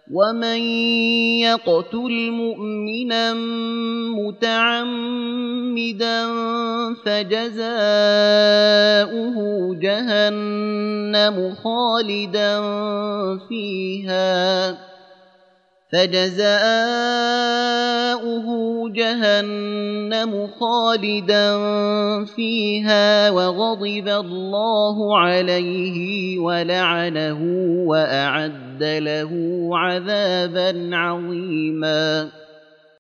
ومن يقتل مؤمنا متعمدا فجزاؤه جهنم خالدا فيها وغضب الله عليه ولعنه وأعد له عذابا عظيما.